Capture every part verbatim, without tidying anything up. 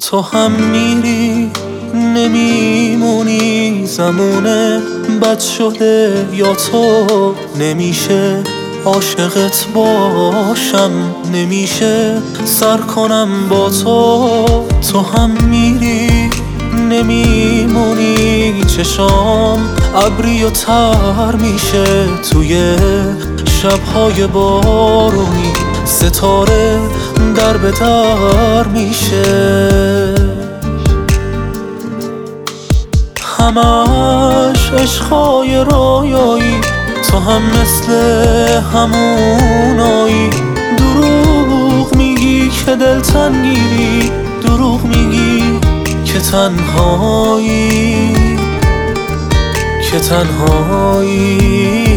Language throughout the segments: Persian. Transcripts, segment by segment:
تو هم میری نمیمونی، زمونه بد شده یا تو نمیشه عاشقت باشم، نمیشه سر کنم با تو. تو هم میری نمیمونی، چشام ابری و تر میشه توی شبهای بارونی، ستاره در به در میشه. همش عشقای رویایی، تو هم مثل همونایی. دروغ میگی که دلتنگی، دروغ میگی که تنهایی، که تنهایی.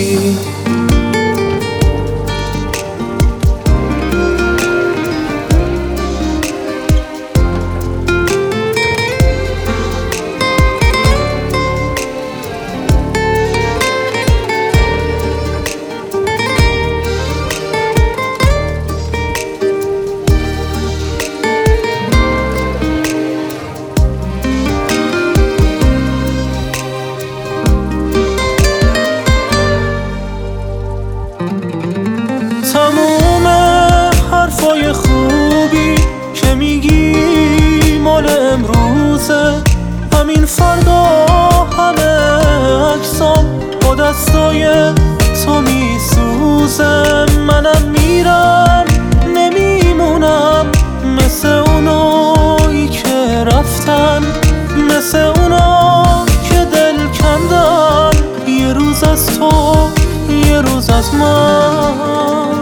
تموم حرفای خوبی که میگی مال امروزه، همین فردا همه عکسام با دستای تو میسوزه. منم میرم نمیمونم مثل اونایی که رفتن، مثل اونا که دل کندن. یه روز از تو یه روز از من،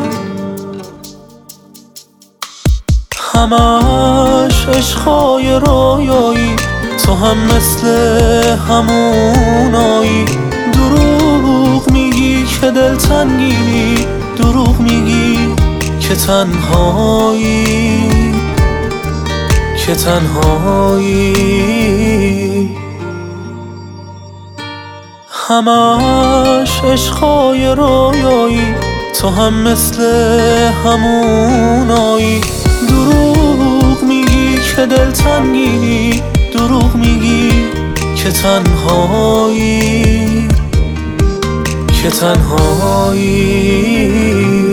همش عشقای رویایی، تو هم مثل همونایی. دروغ میگی که دلتنگی، دروغ میگی که تنهایی، که تنهایی. همش عشقای رویایی، تو هم مثل همونایی. دروغ میگی که دلتنگی، دروغ میگی که تنهایی، که تنهایی.